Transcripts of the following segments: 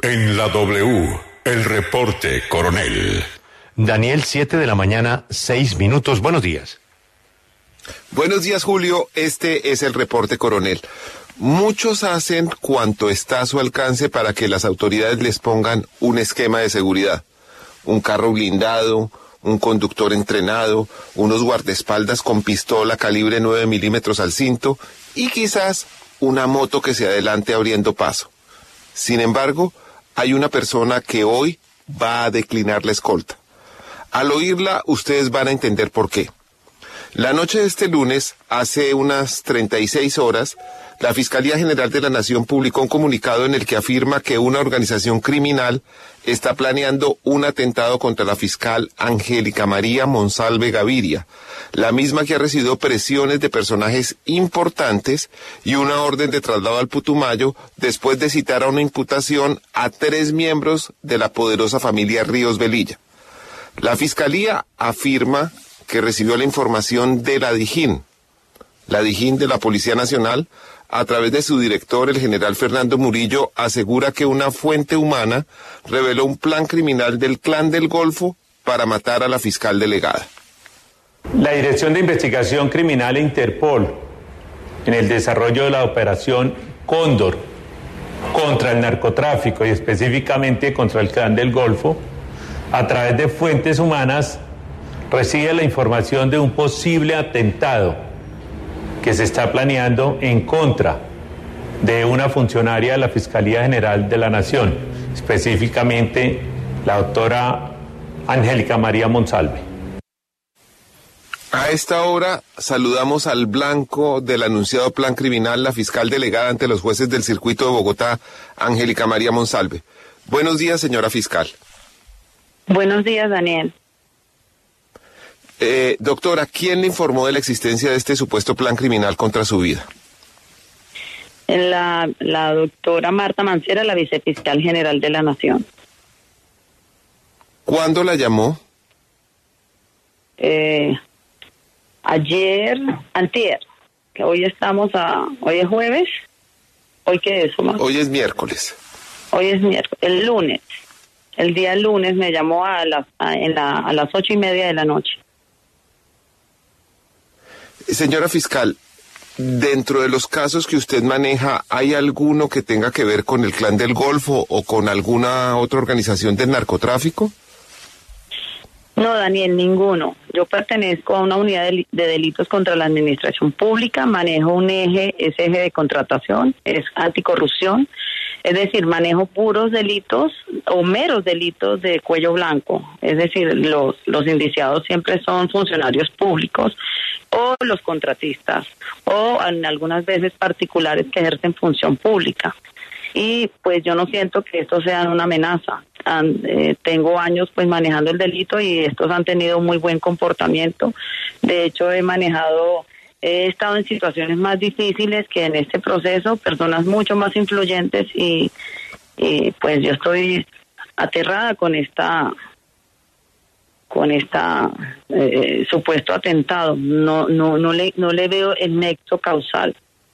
En la W, el reporte coronel. Daniel, 7 de la mañana, 6 minutos. Buenos días. Buenos días, Julio. Este es el reporte coronel. Muchos hacen cuanto está a su alcance para que las autoridades les pongan un esquema de seguridad. Un carro blindado, un conductor entrenado, unos guardaespaldas con pistola calibre 9 milímetros al cinto y quizás una moto que se adelante abriendo paso. Sin embargo, hay una persona que hoy va a declinar la escolta. Al oírla, ustedes van a entender por qué. La noche de este lunes, hace unas 36 horas, la Fiscalía General de la Nación publicó un comunicado en el que afirma que una organización criminal está planeando un atentado contra la fiscal Angélica María Monsalve Gaviria, la misma que ha recibido presiones de personajes importantes y una orden de traslado al Putumayo después de citar a una imputación a 3 miembros de la poderosa familia Ríos Velilla. La Fiscalía afirma que recibió la información de la DIJÍN de la Policía Nacional, a través de su director, el general Fernando Murillo, asegura que una fuente humana reveló un plan criminal del Clan del Golfo para matar a la fiscal delegada. La Dirección de Investigación Criminal e Interpol, en el desarrollo de la operación Cóndor contra el narcotráfico y específicamente contra el Clan del Golfo, a través de fuentes humanas, recibe la información de un posible atentado que se está planeando en contra de una funcionaria de la Fiscalía General de la Nación, específicamente la doctora Angélica María Monsalve. A esta hora saludamos al blanco del anunciado plan criminal, la fiscal delegada ante los jueces del circuito de Bogotá, Angélica María Monsalve. Buenos días, señora fiscal. Buenos días, Daniel. Doctora, ¿quién le informó de la existencia de este supuesto plan criminal contra su vida? La doctora Marta Mancera, la vicefiscal general de la Nación. ¿Cuándo la llamó? Antier, que hoy es jueves. ¿Hoy qué es, Omar? Hoy es miércoles. Hoy es miércoles, el lunes. El día lunes me llamó a las 8:30 de la noche. Señora fiscal, dentro de los casos que usted maneja, ¿hay alguno que tenga que ver con el Clan del Golfo o con alguna otra organización del narcotráfico? No, Daniel, ninguno. Yo pertenezco a una unidad de delitos contra la administración pública, manejo ese eje de contratación, es anticorrupción, es decir, manejo puros delitos o meros delitos de cuello blanco, es decir, los indiciados siempre son funcionarios públicos o los contratistas o en algunas veces particulares que ejercen función pública. Y pues yo no siento que estos sean una amenaza. Tengo años pues manejando el delito y estos han tenido muy buen comportamiento. De hecho he estado en situaciones más difíciles que en este proceso, personas mucho más influyentes y pues yo estoy aterrada con esta supuesto atentado. No le veo el nexo causal.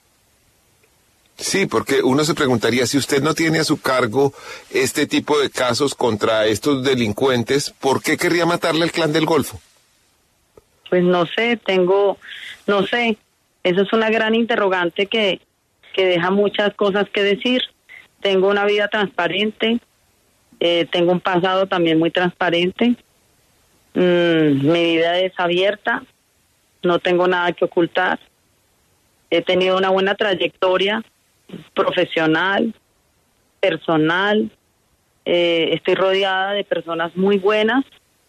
Sí, porque uno se preguntaría, si usted no tiene a su cargo este tipo de casos contra estos delincuentes, ¿por qué querría matarle al Clan del Golfo? Pues no sé, eso es una gran interrogante que deja muchas cosas que decir. Tengo una vida transparente, tengo un pasado también muy transparente, mi vida es abierta, no tengo nada que ocultar, he tenido una buena trayectoria profesional, personal, estoy rodeada de personas muy buenas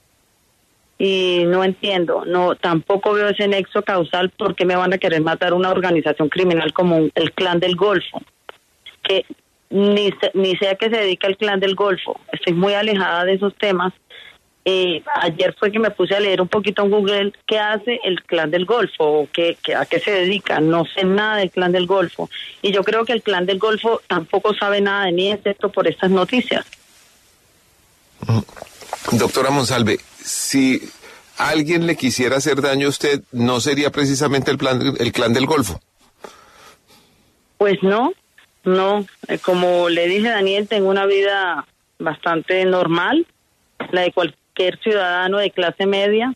y no entiendo, tampoco veo ese nexo causal. ¿Por qué me van a querer matar una organización criminal como el Clan del Golfo? Que ni sé a qué se dedica el Clan del Golfo, estoy muy alejada de esos temas. Ayer fue que me puse a leer un poquito en Google qué hace el Clan del Golfo o a qué se dedica. No sé nada del Clan del Golfo y yo creo que el Clan del Golfo tampoco sabe nada de mí excepto por estas noticias. Doctora Monsalve, si alguien le quisiera hacer daño a usted, ¿no sería precisamente el Clan del Golfo? Pues no, No, como le dije Daniel, tengo una vida bastante normal, la de cualquier ciudadano de clase media.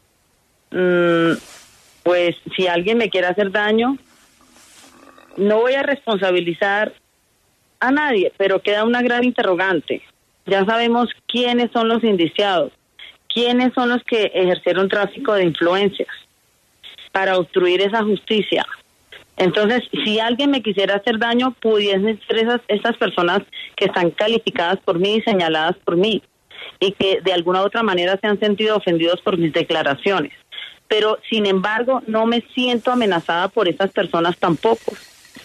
Pues si alguien me quiere hacer daño, no voy a responsabilizar a nadie, pero queda una gran interrogante. Ya sabemos quiénes son los indiciados, quiénes son los que ejercieron tráfico de influencias para obstruir esa justicia. Entonces, si alguien me quisiera hacer daño, pudiesen ser esas personas que están calificadas por mí y señaladas por mí, y que de alguna u otra manera se han sentido ofendidos por mis declaraciones. Pero, sin embargo, no me siento amenazada por esas personas tampoco.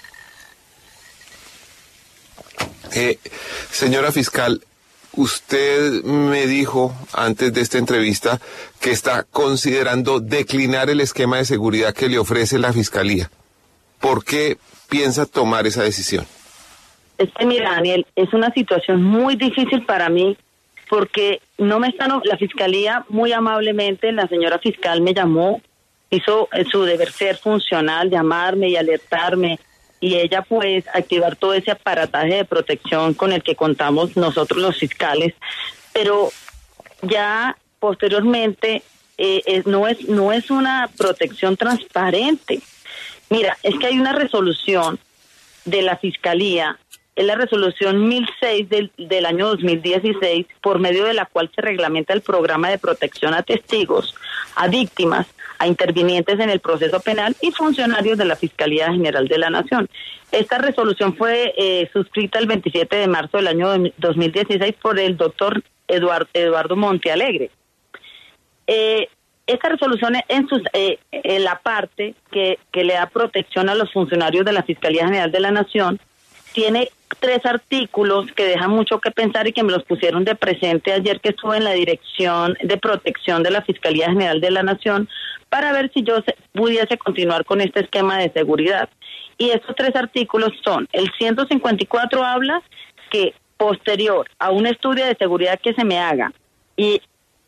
Señora fiscal, usted me dijo antes de esta entrevista que está considerando declinar el esquema de seguridad que le ofrece la Fiscalía. ¿Por qué piensa tomar esa decisión? Es que mira, Daniel, es una situación muy difícil para mí porque no me están, la Fiscalía muy amablemente, la señora fiscal me llamó, hizo su deber ser funcional, llamarme y alertarme, y ella pues activar todo ese aparataje de protección con el que contamos nosotros los fiscales, pero ya posteriormente no es una protección transparente. Mira, es que hay una resolución de la Fiscalía, es la resolución 1006 del año 2016, por medio de la cual se reglamenta el programa de protección a testigos, a víctimas, a intervinientes en el proceso penal y funcionarios de la Fiscalía General de la Nación. Esta resolución fue suscrita el 27 de marzo del año 2016 por el doctor Eduardo Montealegre. Esta resolución en la parte que le da protección a los funcionarios de la Fiscalía General de la Nación tiene 3 artículos que dejan mucho que pensar y que me los pusieron de presente ayer que estuve en la Dirección de Protección de la Fiscalía General de la Nación para ver si yo pudiese continuar con este esquema de seguridad. Y estos 3 artículos son, el 154 habla que posterior a un estudio de seguridad que se me haga y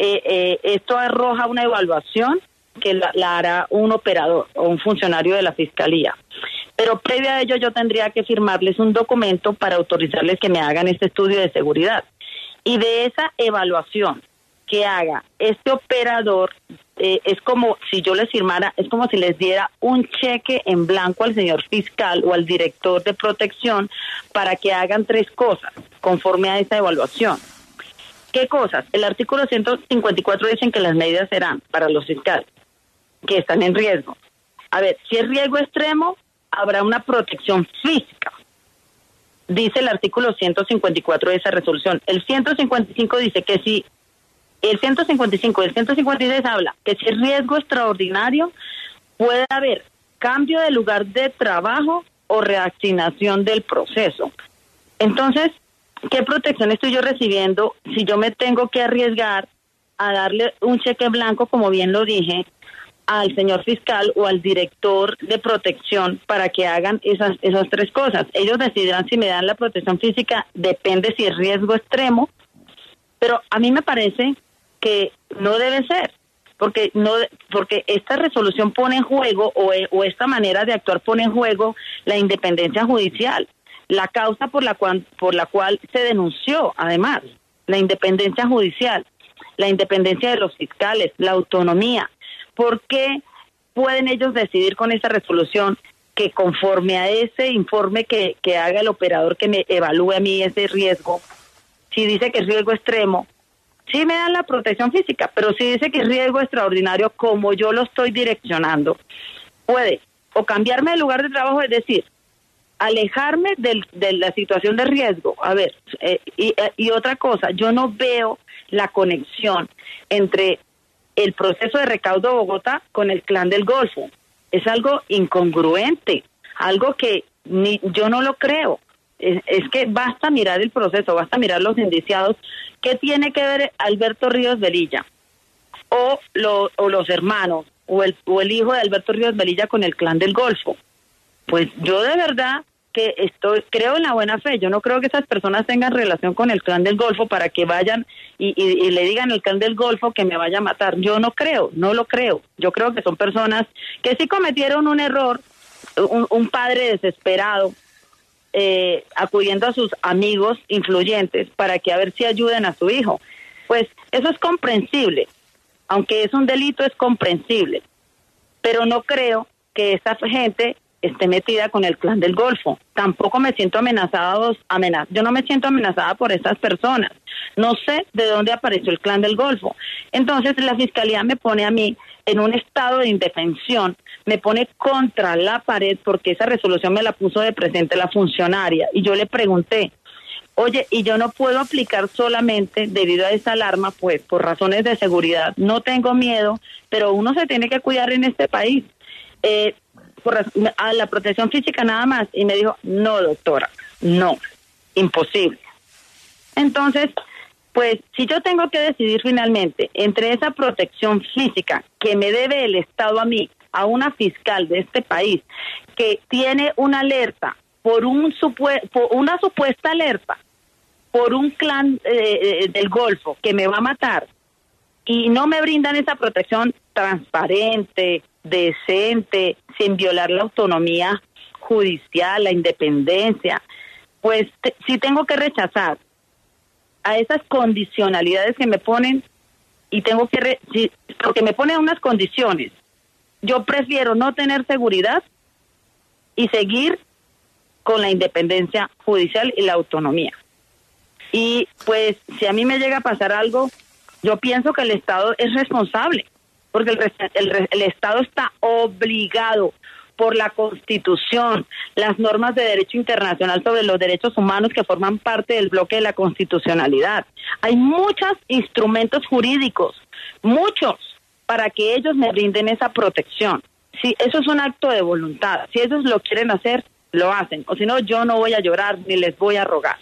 esto arroja una evaluación que la hará un operador o un funcionario de la Fiscalía. Pero previo a ello yo tendría que firmarles un documento para autorizarles que me hagan este estudio de seguridad. Y de esa evaluación que haga este operador, es como si yo les firmara, es como si les diera un cheque en blanco al señor fiscal o al director de protección para que hagan 3 cosas conforme a esa evaluación. ¿Qué cosas? El artículo 154 dicen que las medidas serán para los fiscales que están en riesgo. A ver, si es riesgo extremo, habrá una protección física. Dice el artículo 154 de esa resolución. El 155 dice que si, el 155 y el 156 habla que si es riesgo extraordinario, puede haber cambio de lugar de trabajo o reasignación del proceso. Entonces, ¿qué protección estoy yo recibiendo si yo me tengo que arriesgar a darle un cheque blanco, como bien lo dije, al señor fiscal o al director de protección para que hagan esas 3 cosas? Ellos decidirán si me dan la protección física, depende si es riesgo extremo, pero a mí me parece que no debe ser, porque esta resolución pone en juego o esta manera de actuar pone en juego la independencia judicial, la causa por la cual se denunció, además, la independencia judicial, la independencia de los fiscales, la autonomía. ¿Por qué pueden ellos decidir con esa resolución que conforme a ese informe que haga el operador que me evalúe a mí ese riesgo, si dice que es riesgo extremo, sí me dan la protección física, pero si dice que es riesgo extraordinario, como yo lo estoy direccionando, puede o cambiarme de lugar de trabajo, es decir, alejarme de la situación de riesgo? A ver, y otra cosa, yo no veo la conexión entre el proceso de recaudo de Bogotá con el Clan del Golfo. Es algo incongruente, algo que yo no lo creo. Es que basta mirar el proceso, basta mirar los indiciados. ¿Qué tiene que ver Alberto Ríos Velilla o los hermanos o el hijo de Alberto Ríos Velilla con el Clan del Golfo? Pues yo de verdad que creo en la buena fe. Yo no creo que esas personas tengan relación con el Clan del Golfo para que vayan y le digan al Clan del Golfo que me vaya a matar. Yo no lo creo. Yo creo que son personas que sí cometieron un error, un padre desesperado, acudiendo a sus amigos influyentes para que a ver si ayuden a su hijo. Pues eso es comprensible, aunque es un delito, es comprensible, pero no creo que esta gente esté metida con el Clan del Golfo. Tampoco me siento yo no me siento amenazada por estas personas. No sé de dónde apareció el Clan del Golfo. Entonces la Fiscalía me pone a mí en un estado de indefensión, me pone contra la pared porque esa resolución me la puso de presente la funcionaria y yo le pregunté, oye, y yo no puedo aplicar solamente debido a esa alarma, pues por razones de seguridad. No tengo miedo, pero uno se tiene que cuidar en este país. A la protección física nada más. Y me dijo, no, doctora, no, imposible. Entonces, pues si yo tengo que decidir finalmente entre esa protección física que me debe el Estado a mí, a una fiscal de este país, que tiene una alerta por una supuesta alerta por un clan del Golfo que me va a matar, y no me brindan esa protección transparente, decente, sin violar la autonomía judicial, la independencia, pues sí tengo que rechazar a esas condicionalidades que me ponen, y tengo que porque me ponen unas condiciones. Yo prefiero no tener seguridad y seguir con la independencia judicial y la autonomía. Y pues si a mí me llega a pasar algo, yo pienso que el Estado es responsable, porque el Estado está obligado por la Constitución, las normas de derecho internacional sobre los derechos humanos que forman parte del bloque de la constitucionalidad. Hay muchos instrumentos jurídicos, muchos, para que ellos me brinden esa protección. Si eso es un acto de voluntad, si ellos lo quieren hacer, lo hacen, o si no, yo no voy a llorar ni les voy a rogar.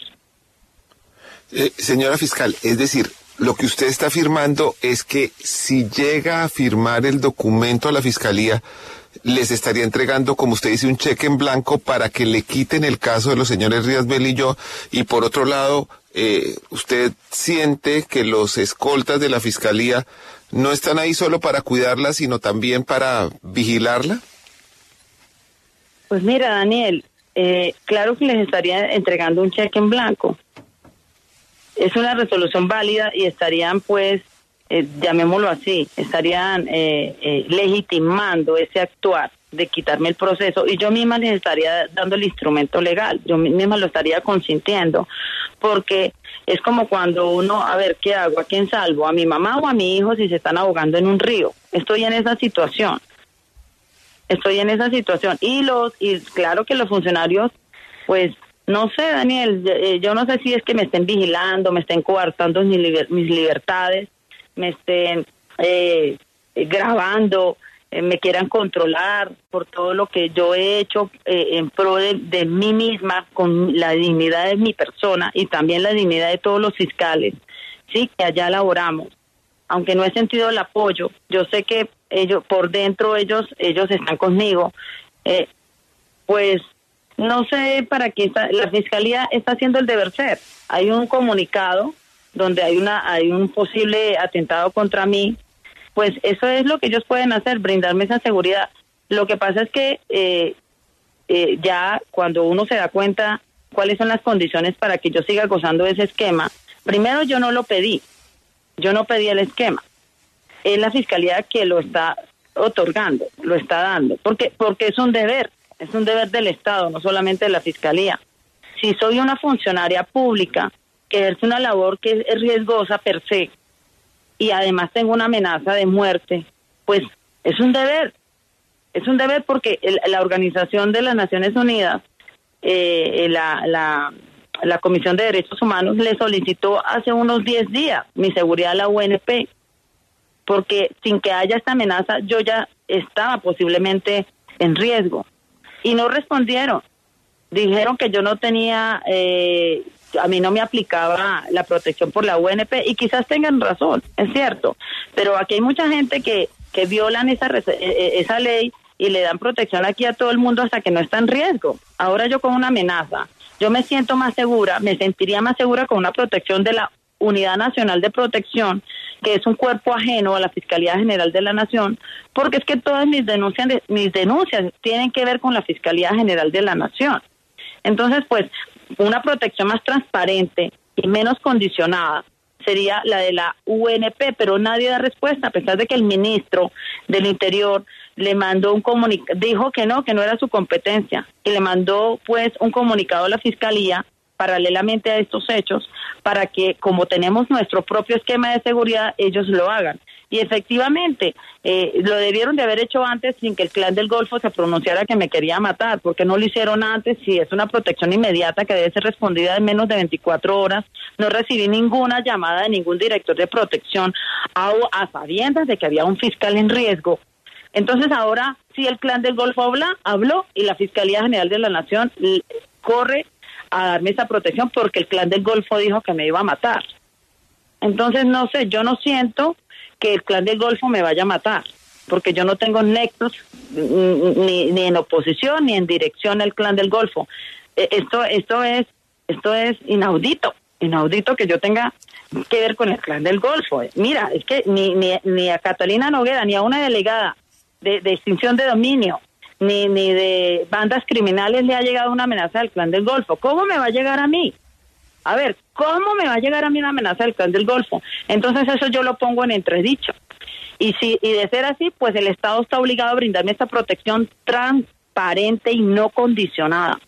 Señora fiscal, es decir, lo que usted está afirmando es que si llega a firmar el documento a la fiscalía, les estaría entregando, como usted dice, un cheque en blanco para que le quiten el caso de los señores Ríos Belillo, y por otro lado, usted siente que los escoltas de la fiscalía no están ahí solo para cuidarla, sino también para vigilarla. Pues mira, Daniel, claro que les estaría entregando un cheque en blanco. Es una resolución válida y estarían, pues, llamémoslo así, estarían legitimando ese actuar de quitarme el proceso, y yo misma les estaría dando el instrumento legal, yo misma lo estaría consintiendo, porque es como cuando uno, a ver, ¿qué hago? ¿A quién salvo? ¿A mi mamá o a mi hijo si se están ahogando en un río? Estoy en esa situación. Y claro que los funcionarios, pues, no sé, Daniel, yo no sé si es que me estén vigilando, me estén coartando mis libertades, me estén grabando, me quieran controlar por todo lo que yo he hecho en pro de mí misma, con la dignidad de mi persona y también la dignidad de todos los fiscales, sí, que allá laboramos. Aunque no he sentido el apoyo, yo sé que ellos por dentro ellos están conmigo, pues no sé para qué la fiscalía está haciendo el deber ser. Hay un comunicado donde hay un posible atentado contra mí, pues eso es lo que ellos pueden hacer, brindarme esa seguridad. Lo que pasa es que ya cuando uno se da cuenta cuáles son las condiciones para que yo siga gozando de ese esquema, primero yo no pedí el esquema, es la fiscalía que lo está otorgando, lo está dando, porque es un deber del Estado, no solamente de la fiscalía. Si soy una funcionaria pública que ejerce una labor que es riesgosa per se, y además tengo una amenaza de muerte, pues es un deber porque la Organización de las Naciones Unidas, la Comisión de Derechos Humanos le solicitó hace unos 10 días mi seguridad a la UNP, porque sin que haya esta amenaza yo ya estaba posiblemente en riesgo, y no respondieron. Dijeron que yo no tenía, a mí no me aplicaba la protección por la UNP, y quizás tengan razón, es cierto, pero aquí hay mucha gente que violan esa ley y le dan protección aquí a todo el mundo hasta que no está en riesgo. Ahora yo con una amenaza, yo me siento más segura, me sentiría más segura con una protección de la Unidad Nacional de Protección, que es un cuerpo ajeno a la Fiscalía General de la Nación, porque es que todas mis denuncias tienen que ver con la Fiscalía General de la Nación. Entonces, pues, una protección más transparente y menos condicionada sería la de la UNP, pero nadie da respuesta, a pesar de que el ministro del Interior le mandó un comunicado, dijo que no era su competencia, y le mandó pues un comunicado a la Fiscalía paralelamente a estos hechos, para que, como tenemos nuestro propio esquema de seguridad, ellos lo hagan. Y efectivamente, lo debieron de haber hecho antes sin que el Clan del Golfo se pronunciara que me quería matar, porque no lo hicieron antes. Si es una protección inmediata que debe ser respondida en menos de 24 horas, no recibí ninguna llamada de ningún director de protección a sabiendas de que había un fiscal en riesgo. Entonces ahora sí el Clan del Golfo habló y la Fiscalía General de la Nación corre a darme esa protección porque el Clan del Golfo dijo que me iba a matar. Entonces, no sé, yo no siento que el Clan del Golfo me vaya a matar, porque yo no tengo nexos ni en oposición ni en dirección al Clan del Golfo. Esto es inaudito que yo tenga que ver con el Clan del Golfo. Mira, es que ni a Catalina Noguera, ni a una delegada de extinción de dominio, ni de bandas criminales le ha llegado una amenaza del Clan del Golfo. ¿Cómo me va a llegar a mí? A ver, ¿cómo me va a llegar a mí una amenaza del Clan del Golfo? Entonces eso yo lo pongo en entredicho. Y de ser así, pues el Estado está obligado a brindarme esta protección transparente y no condicionada.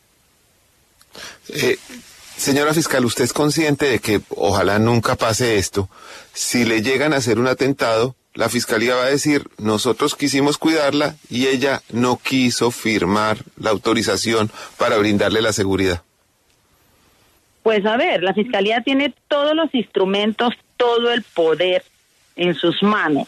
Señora fiscal, ¿usted es consciente de que ojalá nunca pase esto? Si le llegan a hacer un atentado, la Fiscalía va a decir, nosotros quisimos cuidarla y ella no quiso firmar la autorización para brindarle la seguridad. Pues a ver, la Fiscalía tiene todos los instrumentos, todo el poder en sus manos.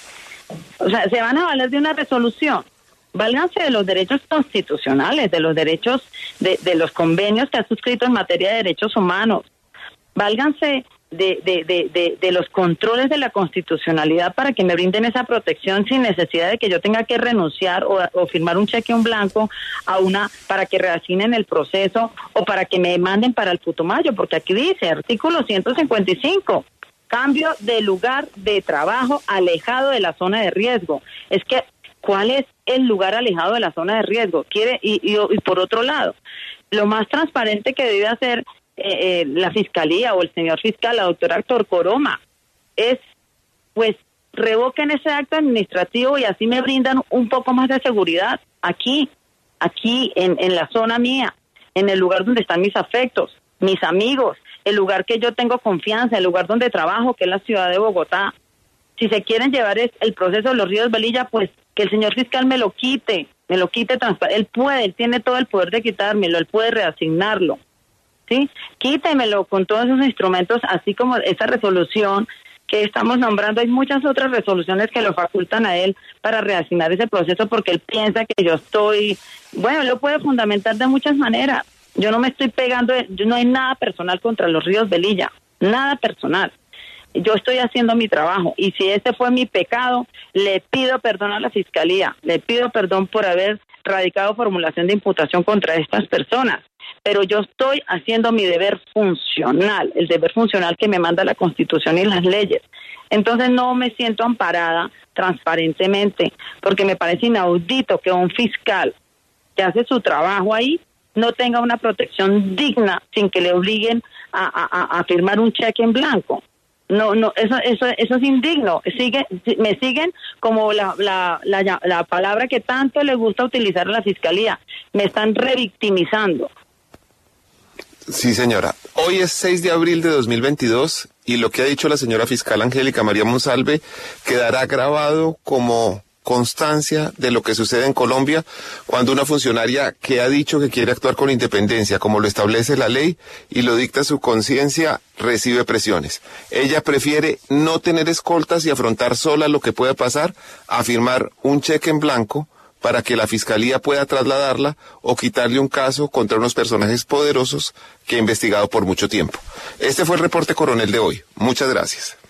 O sea, se van a valer de una resolución. Válganse de los derechos constitucionales, de los derechos, de los convenios que ha suscrito en materia de derechos humanos. Válganse de los controles de la constitucionalidad para que me brinden esa protección sin necesidad de que yo tenga que renunciar o firmar un cheque en blanco para que reasignen el proceso o para que me manden para el Putumayo, porque aquí dice, artículo 155, cambio de lugar de trabajo alejado de la zona de riesgo. Es que, ¿cuál es el lugar alejado de la zona de riesgo? Y por otro lado, lo más transparente que debe hacer la Fiscalía o el señor fiscal, la doctora Torcoroma, es, pues, revoquen ese acto administrativo y así me brindan un poco más de seguridad aquí en la zona mía, en el lugar donde están mis afectos, mis amigos, el lugar que yo tengo confianza, el lugar donde trabajo, que es la ciudad de Bogotá. Si se quieren llevar el proceso de los Ríos Velilla, pues que el señor fiscal me lo quite él tiene todo el poder de quitármelo, él puede reasignarlo. ¿Sí? Quítemelo con todos esos instrumentos, así como esa resolución que estamos nombrando. Hay muchas otras resoluciones que lo facultan a él para reasignar ese proceso porque él piensa que yo estoy... Bueno, él lo puede fundamentar de muchas maneras. Yo no me estoy pegando, no hay nada personal contra los Ríos Velilla, nada personal. Yo estoy haciendo mi trabajo y si ese fue mi pecado, le pido perdón a la Fiscalía, le pido perdón por haber radicado formulación de imputación contra estas personas. Pero yo estoy haciendo mi deber funcional, el deber funcional que me manda la Constitución y las leyes. Entonces no me siento amparada transparentemente, porque me parece inaudito que un fiscal que hace su trabajo ahí no tenga una protección digna sin que le obliguen a firmar un cheque en blanco. No, eso es indigno. Me siguen como la palabra que tanto le gusta utilizar a la Fiscalía. Me están revictimizando. Sí, señora. Hoy es 6 de abril de 2022 y lo que ha dicho la señora fiscal Angélica María Monsalve quedará grabado como constancia de lo que sucede en Colombia cuando una funcionaria que ha dicho que quiere actuar con independencia, como lo establece la ley y lo dicta su conciencia, recibe presiones. Ella prefiere no tener escoltas y afrontar sola lo que pueda pasar a firmar un cheque en blanco para que la Fiscalía pueda trasladarla o quitarle un caso contra unos personajes poderosos que ha investigado por mucho tiempo. Este fue el reporte coronel de hoy. Muchas gracias.